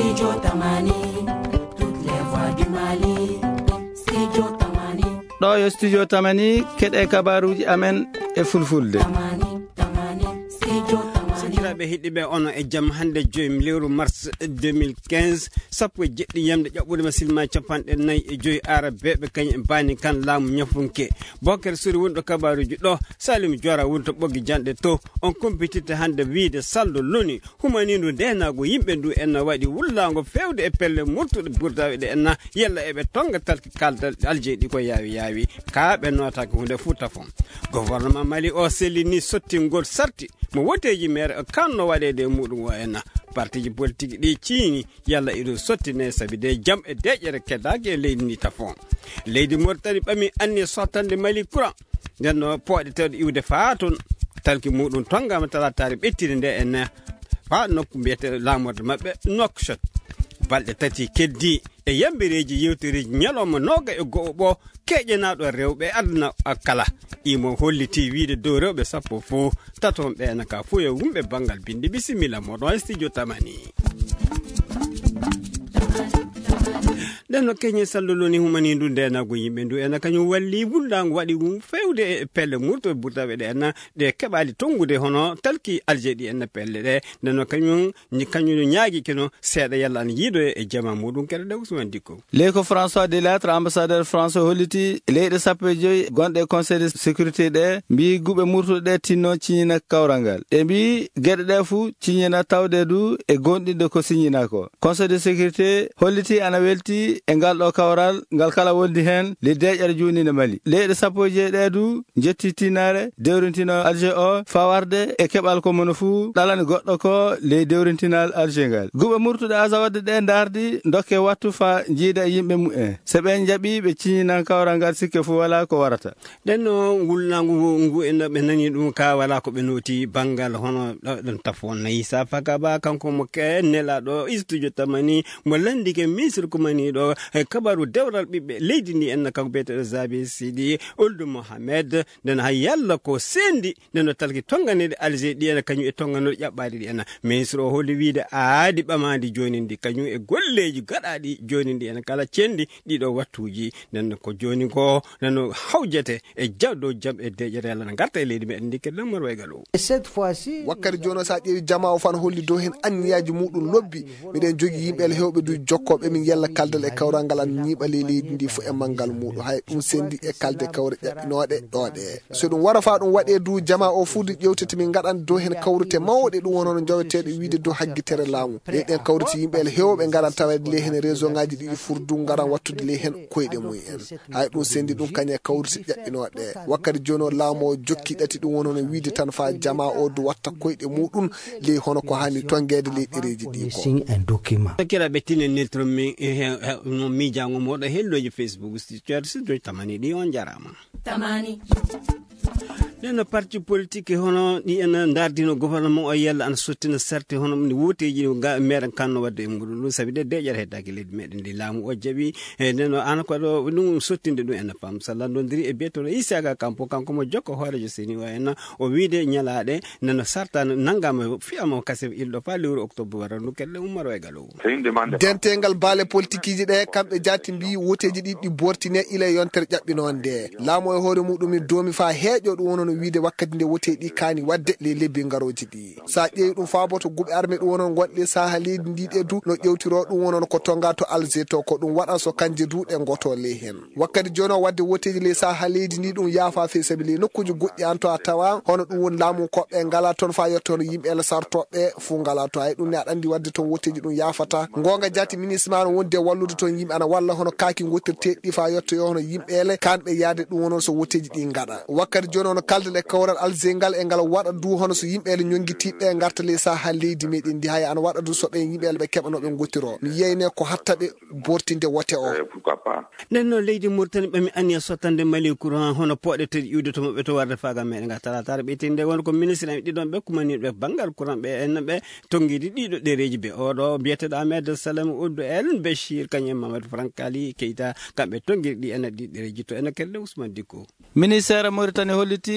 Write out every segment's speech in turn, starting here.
Studio Tamani, toutes les voix du Mali. Studio Tamani. ɗo yo studio Tamani keɗe kabaruji amen e fulfulde. Sikiraɓe heɗiɓe ono e jam hande 5 lewru mars 2015 sappo e jeɗɗi yamde ƴaɓɓude masilma capanɗe 4 arabeɓe kañum e bani kan laamu ñafunke Bocar Suri wonɗo kabaruji ɗo Salim Diora wonto ɓoggi janɗe to on compétite hande wiide saldo loni humanindu ndenago yimɓe ndu enna waɗi wullago fewde e pelle murtuɗe burdaɓe ɗe enna yella eɓe tonga talki kaldal aljeeɗi ko yawi kaaɓe notaki hunde fu tafon gouvernement Mali o sellini sottingol sarti mo woteji mere kanno waɗede e muɗum o enna partiji politique ɗi ciini yalla iɗo sottine sabi de jam e deƴƴere keddaki e leydi ndi tafon leydi Mauritanie ɓami anni sottande Mali courant nden no pooɗe tewɗe iwde faa toon talki muɗum tongama talatare ɓettide nde enne fa nokku mbiyete lamorde mabɓe Nouakchott balɗe tati keddi e yambireji yewtereji ñalawma noga e go'o ɓo keƴenaɗo rewɓe aduna kala imo holliti wiide dow rewɓe sappo fo taton ɓena ka fo yo wumɓe bangal binde bisimilla moɗon studio Tamani. Deno keñe salloloni humanindu ndenago yimɓe ndu ena kañum walli wullago waɗi fewde e pelle murto burtaɓe ɗe enna ɗe keɓali tongude hono talki aljeeɗi enna pelle ɗe ndeno kañum ñaagui keno seeɗa yalla an yiiɗo e jama muɗum keɗe ɗe Ousmane Dicko leyko François Delattre ambassadeur français holliti leyɗe sappo e joyyi gonɗe conseil de sécurité ɗe mbi guɓe murtuɗe ɗe tinno ciñina kawral ngal ɗe mbi gueɗe ɗe fuu ciñina tawde du e gonɗinde ko siñina ko conseil de sécurité holliti ana welti e ngal ɗo kawral ngal kala wondi hen le deƴƴere juninde Mali leyɗe sappo e jeeyi ɗe du jetti tinare dewrintino Alger o fawarde e keɓal ko mono fuu ɗalani goɗɗo ko le dewrintinal Alger ngal guɓe murtuɗe azawadde ɗe dardi dokke wattu fa jiida e yimɓe mu'en se ɓen jaaɓi ɓe ciñinan kawral ngal sikke fuu wala ko warata ɗenno wulnagu ngu enno ɓe nani ɗum ka wala ko ɓe noti bangal hono ɗon tafon nayi sa fakaba kanko mo ke nelaɗo studio Tamani mo landike ministre ko mani ɗo kabaru dewral ɓiɓɓe leydi ndi enna kanko beeteɗo Zabi Sidi Ould Mohamed nden hay yalla ko sendi nden talki tonganede Alger ɗi ena kañum e tonganoɗe ƴaɓɓaɗi ɗi enna ministre o holli wiide aadi ɓamadi joni ndi kañum e golleji gaɗaɗi joni ndi ena kala cendi ɗiɗo wattuji nden ko joni ko nen hawjete e jawdo jam e deƴere yalla ne garta e leydi meɗen ndi keɗen Mor Waygal o wakkati joni sa ƴeewi jama o fan holli dow hen anniyaji muɗum lobbi miɗen jogui yimɓe hewɓe du jokkoɓe min yalla kaldal e kawral ngal an ñiɓale leydi ndi fo e manggal muɗum hay ɗum sendi e kalde kawre ƴaɓɓinoɗe ɗoɗe so ɗum wara fa ɗum waɗe du jama o fuude ƴewtete min gaɗan dow hen kawrute mawɗe ɗum wonono joweteɗe wiide dow haggitere laamu ɗen kawrute yimɓe hewɓe garan tawede ley hen réseau ngaji ɗiɗi furdu garan wattude ley hen koyɗe mumen hay ɗum sendi ɗum kañe kawrute ƴaɓɓinoɗe wakkati joni o laamu o jokki ɗati ɗum wonono wiide tan fa jama o du watta koyɗe muɗum ley hono ko hani tonguede ley ɗereji ɗi ko kiraɓe tinen neltoro no miijango moɗo helloji Facebook studio Tamani ɗi on jarama Tamani. neno parti politique hono ɗi en dardino gouvernement o yalla ana sottina sarti hono ni woteji meɗen kanno wadde e muɗum ɗum sabi de deƴƴere heddaki leydi meɗen ndi laamu o jaaɓi neno an ko ɗo ɗum sottinde ɗum en fam sallandodiri e biyeteɗo Isaka Kampo kanko mo jokko hoorejo seni o en o wiide ñalaɗe neno sarta naggama fiyama kase ilɗo fa lewru octobre wara ndu keɗɗe Oumar Waygal o dentegal baale politique ji ɗe kamɓe jatti mbi woteji ɗiɗi bortine ila yontere ƴaɓɓinonde laamu e hoore muɗum doomi fa heeƴo ɗum wono no wiide wakkati nde woteɗi kaani wadde le lebbi ngaroji ɗi sa ƴeewi ɗum faaboto guɓe armé ɗum wonon gonɗe saaha leydi ndiɗe du no ƴewtiro ɗum wonon ko tonga to Alger to ko ɗum waɗan so kanje du ɗe goto ley hen wakkati joni o wadde woteji le saaha leydi ndi ɗum yaafa fe saabi le nokkuji goɗɗi an to a tawa hono ɗum woni laamu koɓɓe ngala toon fa yettono yimɓe ele sartoɓe fu ngala to hay ɗum ne aɗa andi wadde toon woteji ɗum yaafata gonga jatti ministre ma no wonde wallude toon yimɓe ana walla hono kaaki gottirteɗi fa yettoyo hono yimɓe ele kanɓe yaade ɗum wonon so woteji ɗi gaɗa wakkati joni ono kalde e kawral Alger ngal e ngal waɗa du hono so yimɓe ele ñonguitiɓe garta le saha leydi meɗen ndi hay ana waɗa du so ɓe yimɓe ele ɓe keɓanoɓe gottiro mi yeyne ko hattaɓe bortinde wote o nden noon leydi Mauritanie ɓami anniya sottande Mali courant hono poɗe tedi iwde to maɓɓe to warde faga meɗen ga talatare ɓeytinde won ko ministre en ɗiɗon ɓe kumaniɓe bangal courant ɓe en ɓe tonguide ɗiɗo ɗereji ɓe oɗo biyeteɗo Ahmed Salam Ould El Béchir kañum Mamadou Frankali Keita kamɓe tonguide ɗi ene ɗi ɗereji to ene kelle Ousmane Dicko ministére Mauritanie holliti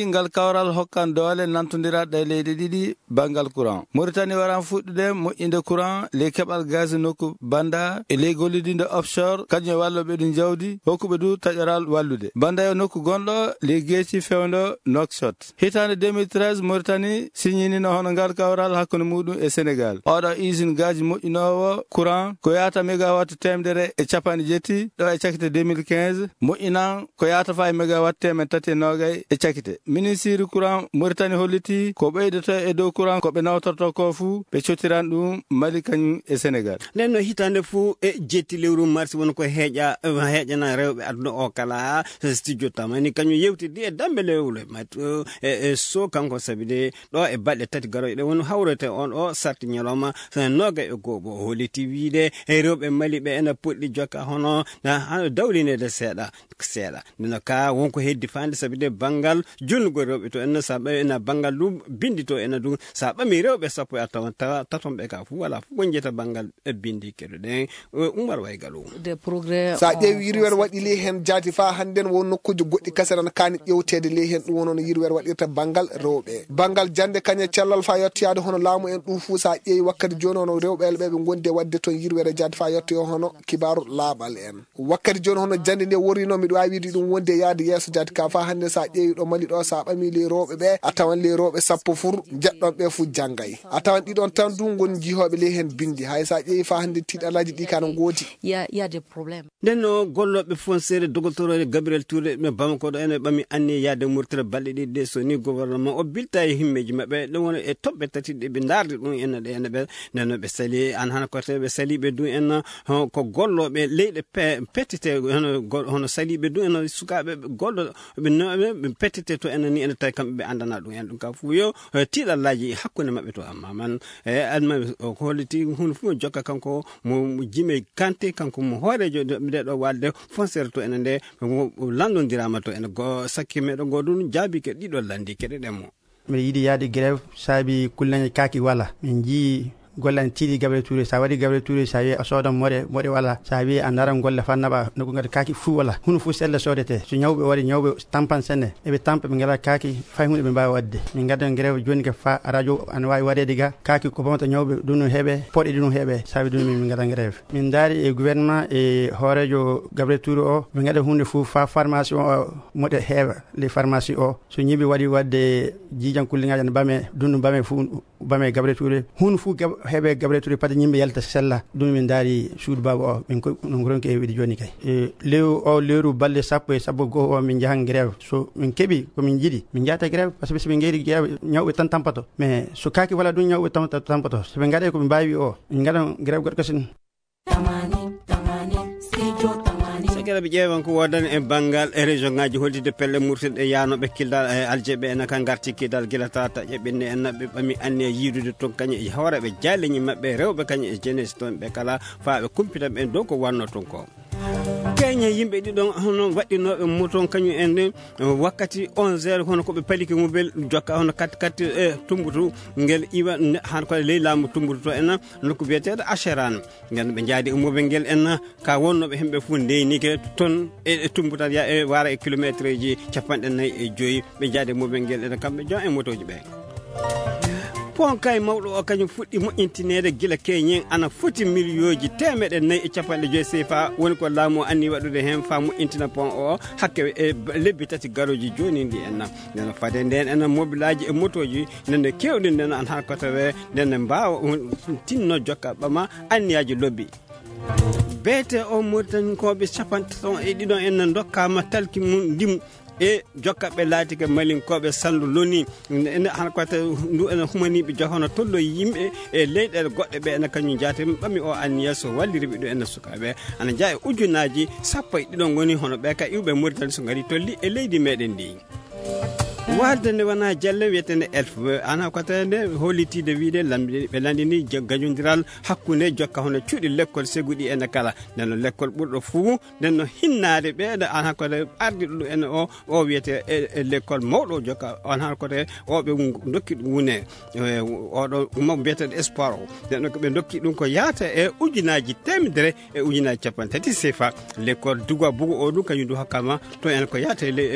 ngal kawral hokkan doole nantondiraɗe leydi ɗiɗi bangal courant. Mauritanie waran fuɗɗude moƴƴinde courant ley keɓal gaz nokku banda e ley gollidinde offshore kañum walloɓe ɗum jawdi hokkuɓe du taƴoral wallude. Banda e nokku gonɗo ley geeci fewndo Nouakchott. Hitande 2013 Mauritanie signini no hono ngal kawral hakkude muɗum e Sénégal. Oɗo usine gaji moƴƴinowo courant ko yata mégawatt temedere e capanɗe jetti ɗo e cakkite 2015 moƴƴinan ko yata fa e mégawatt temen tati e nogay e cakkite. Ministre courant Mauritanie holliti ko ɓeydoto e dow courant ko ɓe nawtorto ko fu ɓe cottiran ɗum Mali kañum e Sénégal. nden no hitande fu e jetti lewru mars woni ko heeƴana rewɓe aduna o kala studio tamani kañum yewtidi e dambe lewle e so kanko sabi de ɗo e balɗe tati garoyɗe woni hawrete on o sarti ñalawma noga e goɓo holliti wiide e rewɓe Mali ɓe ena poɗɗi jokka hono dawlinede seeɗa ndeno ka wonko heddi fande sabi de bangal julnugo rewɓe to enna sa ɓe ena bangal ɗum bindi to ena ɗum sa ɓami rewɓe sappo e attawan tatomɓe ka fu wala fu gonjeta bangal bindi keɗoɗen Umar Waygalu sa ƴeewi yirwer waɗi ley hen jaati fa hannden won nokkuji goɗɗi kaseran kani ƴewtede ley hen ɗum wonono yirwer waɗirta bangal rewɓe bangal jande kañe cellal fa yettiyade hono laamu en ɗum fu sa ƴeewi wakkati joni hono rewɓe ɓe gondi e wadde toon yirwere jaati fa yettoyo hono kibaru laaɓal en wakkati joni hono jande nde worrino miɗo wawi wiide ɗum wonde yaade yeeso jaati ka fa hande sa ƴeewi ɗo Mali ɗo sa ɓami ley rewɓe ɓe a tawan ley rewɓe sappo fur jeɗɗon ɓe fu janggay a tawan ɗiɗon tan du gon jihoɓe ley hen bindi hay sa ƴeewi fa hande tiɗalaji ɗi kana gooti y a des problèmes. nden no golloɓe fonciére dogotoro Gabriel Touré ɓe Bamako ɗo ene ɓami anni yaade murtire balɗe ɗiɗi so ni gouvernement o bilta e himmeji maɓɓe ɗum woni e toɓɓe tati ɗe ɓe darde ɗum enne ɗe ene ɓe nden ɓe sali an hana kote ɓe saliɓe du en ko golloɓe leyɗe pettete hono saliɓe du en sukaɓe gollo ɓe pettete to enen ni ene tawi kamɓe ɓe andana ɗum en ɗum ka fu yo tiɗallaji hakkude maɓɓe to amma man e adma ko holliti hunde fu jokka kanko mo Jimé Kanté kanko mo hoorejo nde ɗo walde fonciére to ene nde landodirama to ene go sakki meɗo goɗum jaabi ke ɗiɗo landi keɗeɗen mo mbiɗa yiiɗi yaade grève saabi kullañe kaaki wala min jii gollani tiiɗi Gabriel Touré sa waɗi Gabriel Touré sa wi a soodan moɗe wala sa wi a naran golle fa naɓa noko gati kaaki fuu wala huno fuu selle soodete so ñawɓe waɗi ñawɓe tampan senne eɓe tampa ɓe ngala kaaki fay hunde ɓe mbawi wadde min gaddan grève joni ke fa radio ana wawi waɗede ga kaaki ko bamata ñawɓe ɗum heeɓe poɗe ɗum heeɓe sabi ɗum min gadan grève min daari e gouvernement e hoorejo Gabriel Touré o ɓe gaɗa hunde fuu fa pharmacie o moɗe heeɓa les pharmacie o so ñiɓe waɗi wadde jiijan kulliŋaji ne ɓame ɗum ɓame fuu ɓame Gabriel Touré hunde fuu heɓe Gabriel Touré pade ñimɓe yalta sella ɗum min daari suudu baba o min ronki e wiide joni kay lewru balɗe sappo e sappo goho o min jahan grève so min keeɓi komin jiiɗi min jahata grève par ce que soɓe gueeri grève ñawɓe tan tampato mais so kaaki wala ɗum ñawɓe tampato soɓe gaɗe koɓe mbawi o min gaɗan grève goɗɗo kasin sakiraɓe ƴeewan ko wodani e banggal e région ngaji hollide pelle murtirɗe yanoɓe kildal e aljeɓe en kan garti kidal guila tata ƴeɓɓinne en ɓe ɓami anni e yiidude toon kañum e hooreɓe jaleñi mabɓe rewɓe kañum e jeunesse toon ɓe kala faaɓe kumpitan ɓen dow ko wanno toon ko keñe yimɓe ɗiɗon hono waɗɗinoɓe moton kañum en ɗin wakkati 11h hono koɓe paliki mobile jokka hono katti e tumbutu ngel iwa han koye ley laamu tumbutu to en nokku biyeteɗo Acheran ngel ɓe jaadi e mobile ngel en ka wonnoɓe hemɓe fu ndeynike toon e tumbutat ya e wara e kilométre ji 45 ɓe jaadi e mobile ngel ene kamɓe jon e motoji ɓe pon kay mawɗo o kañum fuɗɗi moƴƴintinede gila keñen ana foti millioji 450 CFA woni ko laamu anni waɗude hen fa moƴƴintina pon o hakke e lebbi tati garoji joni ndi en nden fade nden en mobilaji e motoji nende kewɗi nden an ha kotawe nden mbawa tinno jokka ɓama anniyaji lobbi beete o Mauritanikoɓe 50 en dokkama talki mum ndimu e jokkaɓe laatike malinkoɓe sandu loni ene han kote ndu ene humaniɓe johono tollo yimɓe e leyɗele goɗɗe ɓe ene kañum jaate ɓami o anniya so walliriɓe ɗo ene sukaɓe ana jaa e ujunaji 10 goni hono ɓe ka iwɓe Mauritanie so gari tolli e leydi meɗen ndi walde nde wona jalle wiyetende elf ana kotende hollitide wiide ɓe landini gañodiral hakkude jokka hono cuuɗi l'école seguɗi ene kala nden l'école ɓurɗo fuu nden no hinnade ɓeɗo ana kote ardiɗo ene o wiyete e l'école mawɗo jokka on han kote o ɓe dokki ɗum wune oɗo mamo biyeteɗo espoir o nden ɓe dokki ɗum ko yaata e ujunaji temedere e ujunaji 30 CFA l'école duga bugu o ɗum kañum du hokkama to en ko yaata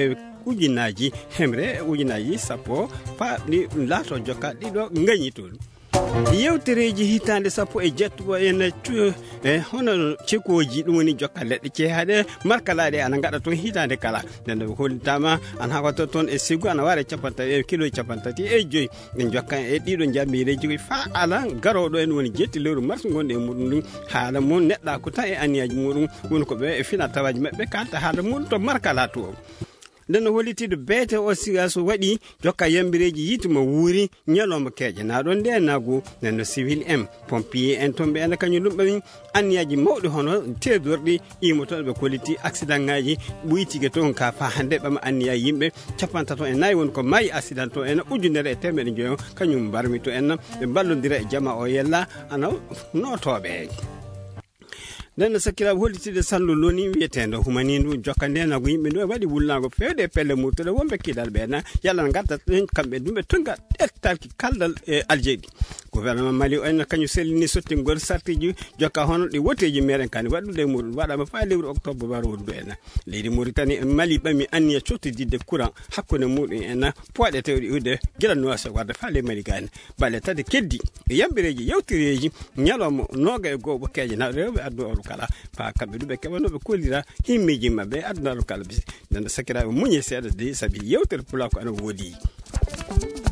ujinaji hemre ujinaji sapo pa ni lato joka dido ngani to yewtereji hitande sapo e jettugo en tu hono cikoji dum woni joka ledde ce hade markalade ana ngada to hitande kala den ko holtama an hakoto ton e sigu ana ware capanta e kilo capantati e joy en jokka e dido jammireji ko fa ala garodo en woni jetti lewru mars gonde e mudum haala mon nedda ko ta e aniyaji mudum woni ko be e fina tawaji mabbe kanta haala mon to markala to den holitido bete o sigaso wadi jokka yambireji yituma wuri nyaloma keje na don de nago nen civil m pompier en tombe en kanyu dum be aniyaji mawde hono tedordi imoto be koliti accident ngaji buyitige ton ka fa hande bam aniya yimbe capanta to en nay won ko may accident to en ujunere e tembe joyo kanyum barmi to en be ballondira e jama o yella ana notobe den sakira holitide sallu loni wietendo humanindu jokkande na go yimbe do wadi wullago fewde pelle murtode wombe kidal be na yalla ngatta kambe dumbe tunga ettalki kaldal e aljedi gouvernement mali en kanyu selini sotti gol sartiji jokka hono di woteji meren kan wadude mur wada ba fa lewru octobre baro wodu en leydi Mauritanie mali bami anniya cotti didde courant hakkunde mudum en poade tewdi ude gila no asa warda fa le mali gan balle tade keddi yambireji yewtireji nyalomo noga e gobo keje na rewbe addu kala pa kambe dube kebano be kolira himmeji mabbe addu kala bis dan sakira munye seeda de sabi yewter pula ko ana wodi